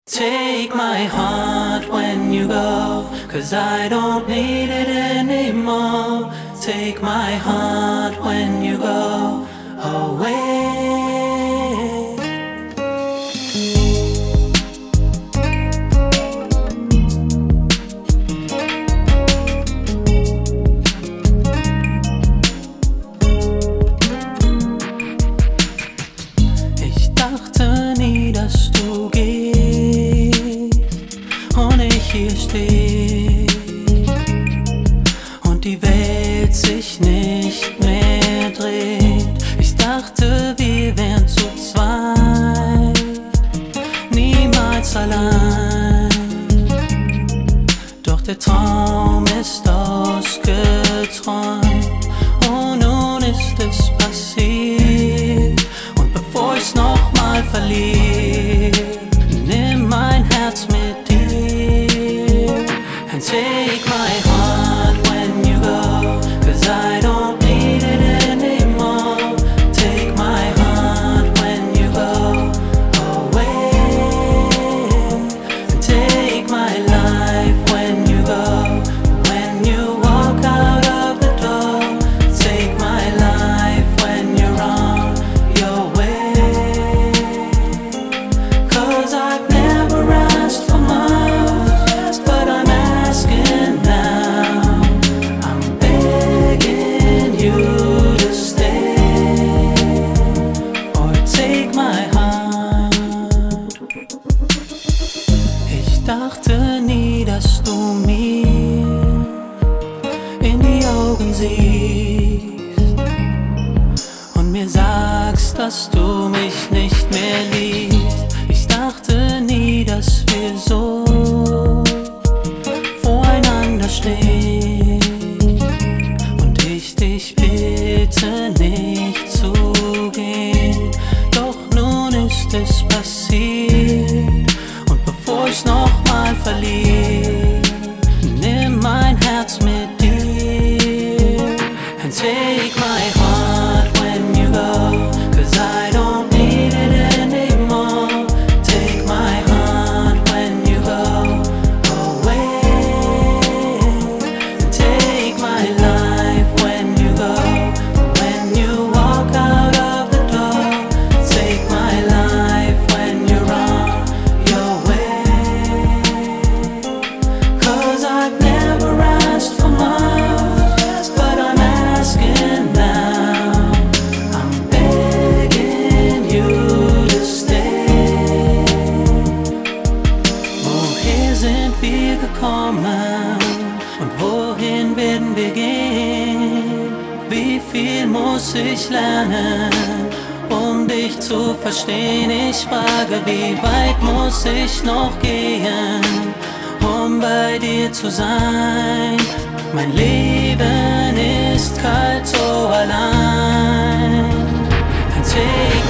Take my heart when you go, 'cause I don't need it anymore. Take my heart when you go away. Ich dachte nie, dass du gehst und ich hier steh und die Welt sich nicht mehr dreht. Ich dachte, wir wären zu zweit, niemals allein. Doch der Traum ist ausgeträumt und nun ist es passiert. Und bevor ich's nochmal verliere, nimm mein Herz mit dir. And take my heart when you go, 'cause I don't need it anymore. Take my heart when you go away. And take my life when you go, when you walk out of the door. Take my life when you're on your way. 'Cause I've never asked for much, but I'm asking now. I'm begging you to stay or take my heart. Ich dachte nie, dass du mir in die Augen siehst und mir sagst, dass du mich nicht mehr liebst. Ich dachte nie, dass wir so voreinander stehen und ich dich bitte nicht zu gehen. Doch nun ist es passiert und bevor ich's nochmal verliere, nimm mein Herz mit dir. And take my heart when you go, 'cause I don't need it anymore. Take my heart when you go away. And take my life when you go, when you walk out of the door. Take my life when you're on your way. 'Cause I've never asked for much, but I'm asking now. I'm begging you to stay. Woher sind wir gekommen und wohin werden wir gehen? Wie viel muss ich lernen, um dich zu verstehen? Ich frage, wie weit muss ich noch gehen, um bei dir zu sein? Mein Leben ist kalt, so allein. And take